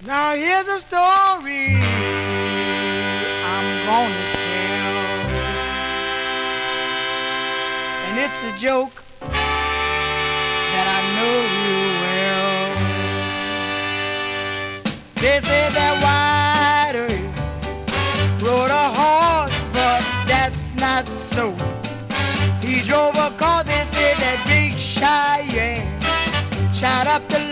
Now here's a story I'm gonna tell, and it's a joke that I know you well. They say that White Earl rode a horse, but that's not so. He drove a car, they say that Big Cheyenne shot up the